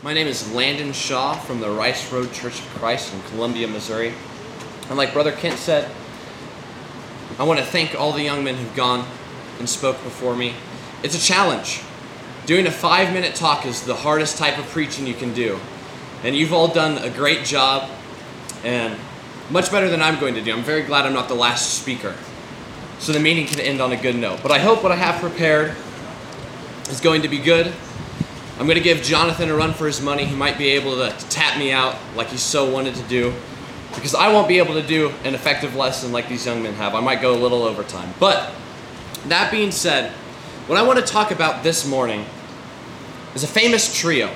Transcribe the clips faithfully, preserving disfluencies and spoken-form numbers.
My name is Landon Shaw from the Rice Road Church of Christ in Columbia, Missouri. And like Brother Kent said, I want to thank all the young men who've gone and spoke before me. It's a challenge. Doing a five-minute talk is the hardest type of preaching you can do. And you've all done a great job, and much better than I'm going to do. I'm very glad I'm not the last speaker, so the meeting can end on a good note. But I hope what I have prepared is going to be good. I'm going to give Jonathan a run for his money. He might be able to, to tap me out like he so wanted to do, because I won't be able to do an effective lesson like these young men have. I might go a little over time. But that being said, what I want to talk about this morning is a famous trio.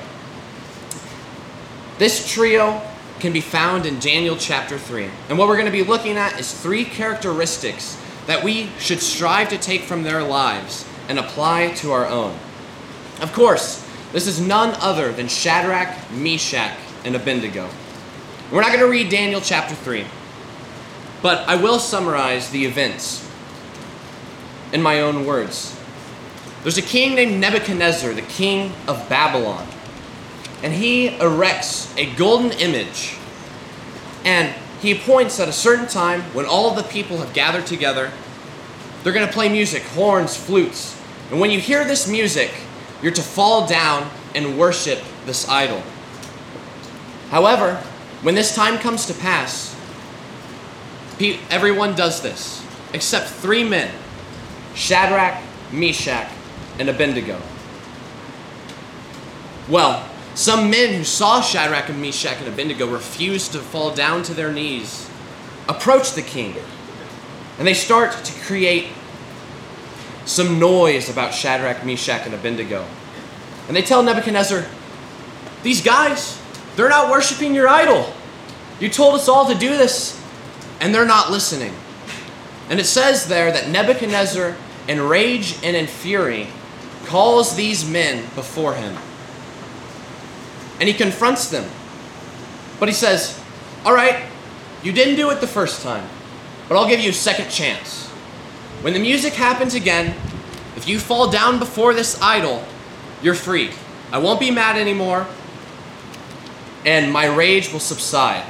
This trio can be found in Daniel chapter three. And what we're going to be looking at is three characteristics that we should strive to take from their lives and apply to our own. Of course, this is none other than Shadrach, Meshach, and Abednego. We're not going to read Daniel chapter three, but I will summarize the events in my own words. There's a king named Nebuchadnezzar, the king of Babylon, and he erects a golden image, and he appoints at a certain time when all the people have gathered together, they're going to play music, horns, flutes, and when you hear this music, you're to fall down and worship this idol. However, when this time comes to pass, everyone does this, except three men, Shadrach, Meshach, and Abednego. Well, some men who saw Shadrach and Meshach and Abednego refused to fall down to their knees, approach the king, and they start to create some noise about Shadrach, Meshach, and Abednego. And they tell Nebuchadnezzar, these guys, they're not worshiping your idol. You told us all to do this, and they're not listening. And it says there that Nebuchadnezzar, in rage and in fury, calls these men before him. And he confronts them. But he says, all right, you didn't do it the first time, but I'll give you a second chance. When the music happens again, if you fall down before this idol, you're free. I won't be mad anymore, and my rage will subside.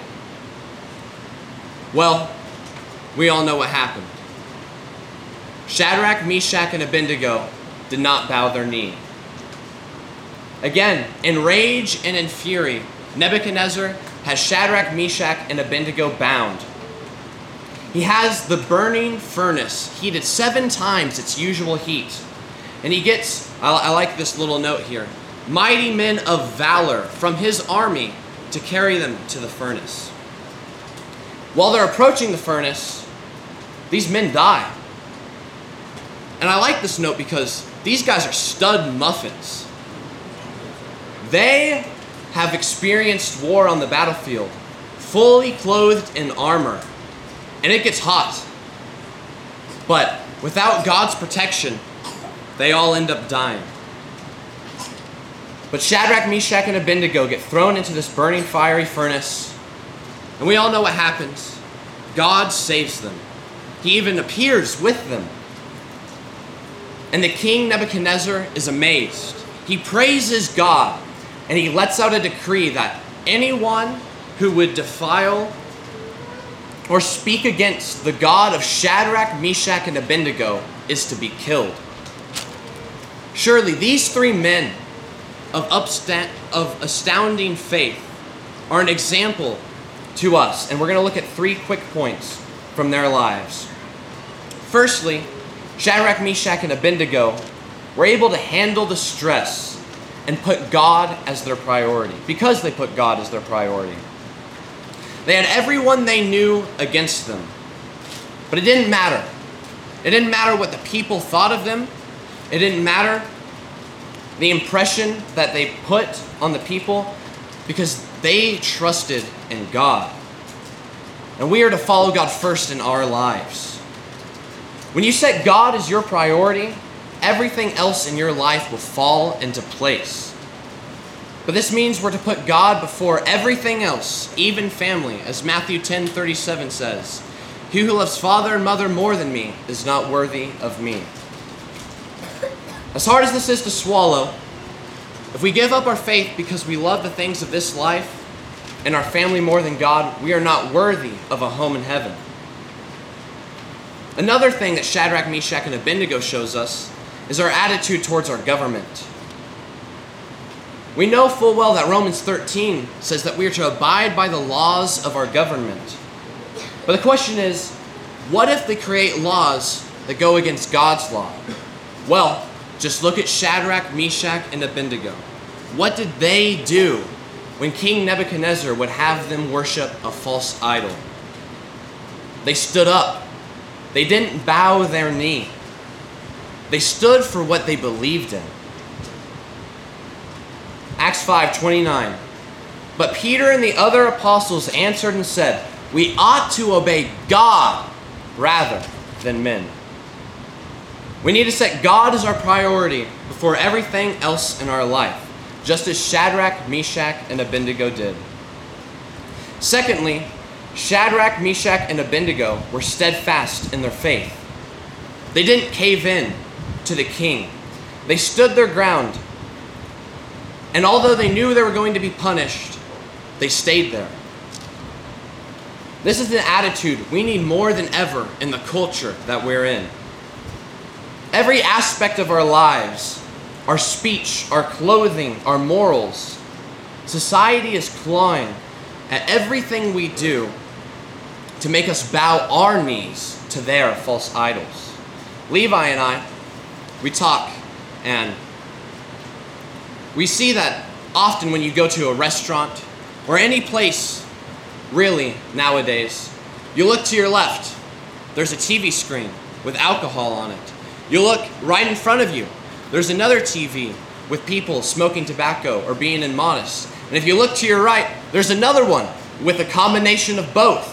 Well, we all know what happened. Shadrach, Meshach, and Abednego did not bow their knee. Again, in rage and in fury, Nebuchadnezzar has Shadrach, Meshach, and Abednego bound. He has the burning furnace heated seven times its usual heat. And he gets, I, I like this little note here, mighty men of valor from his army to carry them to the furnace. While they're approaching the furnace, these men die. And I like this note because these guys are stud muffins. They have experienced war on the battlefield, fully clothed in armor. And it gets hot. But without God's protection, they all end up dying. But Shadrach, Meshach, and Abednego get thrown into this burning fiery furnace. And we all know what happens. God saves them. He even appears with them. And the king Nebuchadnezzar is amazed. He praises God. And he lets out a decree that anyone who would defile or speak against the God of Shadrach, Meshach, and Abednego is to be killed. Surely these three men of, upsta- of astounding faith are an example to us. And we're going to look at three quick points from their lives. Firstly, Shadrach, Meshach, and Abednego were able to handle the stress and put God as their priority, because they put God as their priority. They had everyone they knew against them. But it didn't matter. It didn't matter what the people thought of them. It didn't matter the impression that they put on the people, because they trusted in God. And we are to follow God first in our lives. When you set God as your priority, everything else in your life will fall into place. But this means we're to put God before everything else, even family, as Matthew ten thirty-seven says, "He who loves father and mother more than me is not worthy of me." As hard as this is to swallow, If we give up our faith because we love the things of this life and our family more than God, we are not worthy of a home in heaven. Another thing that Shadrach, Meshach, and Abednego shows us is our attitude towards our government. We know full well that Romans thirteen says that we are to abide by the laws of our government. But the question is, what if they create laws that go against God's law? Well, just look at Shadrach, Meshach, and Abednego. What did they do when King Nebuchadnezzar would have them worship a false idol? They stood up. They didn't bow their knee. They stood for what they believed in. Acts five twenty-nine. But Peter and the other apostles answered and said, "We ought to obey God rather than men." We need to set God as our priority before everything else in our life, just as Shadrach, Meshach, and Abednego did. Secondly, Shadrach, Meshach, and Abednego were steadfast in their faith. They didn't cave in to the king. They stood their ground. And although they knew they were going to be punished, they stayed there. This is an attitude we need more than ever in the culture that we're in. Every aspect of our lives, our speech, our clothing, our morals, society is clawing at everything we do to make us bow our knees to their false idols. Levi and I, we talk, and we see that often when you go to a restaurant or any place, really, nowadays, you look to your left, there's a T V screen with alcohol on it. You look right in front of you, there's another T V with people smoking tobacco or being immodest. And if you look to your right, there's another one with a combination of both.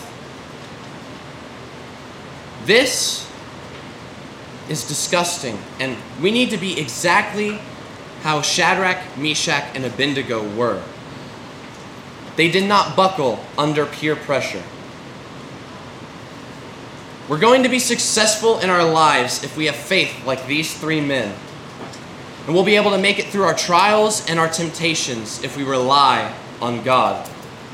This is disgusting, and we need to be exactly how Shadrach, Meshach, and Abednego were. They did not buckle under peer pressure. We're going to be successful in our lives if we have faith like these three men. And we'll be able to make it through our trials and our temptations if we rely on God.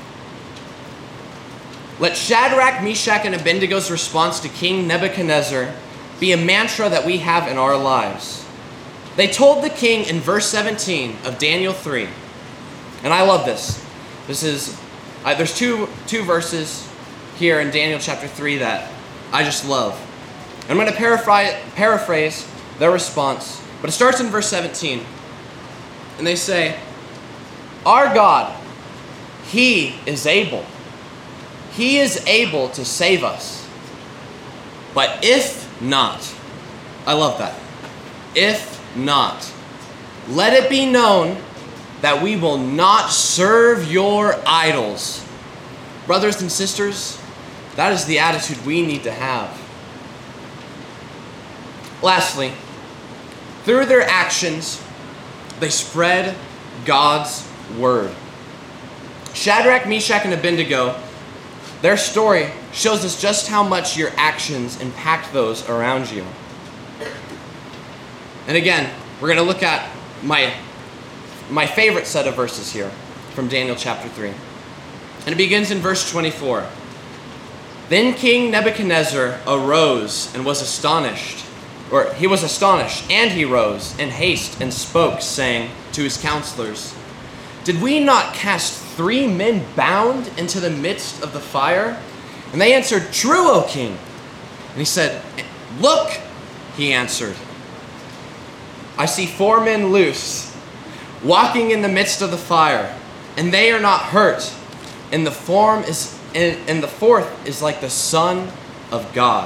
Let Shadrach, Meshach, and Abednego's response to King Nebuchadnezzar be a mantra that we have in our lives. They told the king in verse seventeen of Daniel three, and I love this. This is, uh, there's two, two verses here in Daniel chapter three that I just love. I'm going to paraphrase, paraphrase their response, but it starts in verse seventeen. And they say, "Our God, He is able. He is able to save us. But if not," I love that. "If not, let it be known that we will not serve your idols." Brothers and sisters, that is the attitude we need to have. Lastly, through their actions, they spread God's word. Shadrach, Meshach, and Abednego, their story shows us just how much your actions impact those around you. And again, we're going to look at my, my favorite set of verses here from Daniel chapter three. And it begins in verse twenty-four. "Then King Nebuchadnezzar arose and was astonished, or he was astonished, and he rose in haste and spoke, saying to his counselors, 'Did we not cast three men bound into the midst of the fire?' And they answered, 'True, O king.' And he said, 'Look,' he answered, 'I see four men loose, walking in the midst of the fire, and they are not hurt. And the form is, and, and the fourth is like the Son of God.'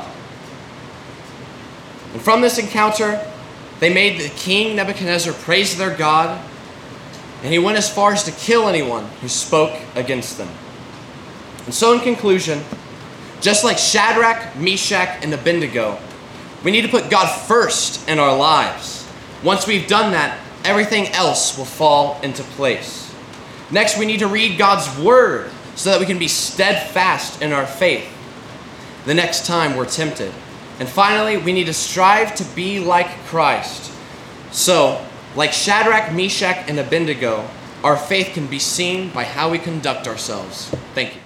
And from this encounter, they made the king Nebuchadnezzar praise their God, and he went as far as to kill anyone who spoke against them. And so in conclusion, just like Shadrach, Meshach, and Abednego, we need to put God first in our lives. Once we've done that, everything else will fall into place. Next, we need to read God's word so that we can be steadfast in our faith the next time we're tempted. And finally, we need to strive to be like Christ. So, Like Shadrach, Meshach, and Abednego, our faith can be seen by how we conduct ourselves. Thank you.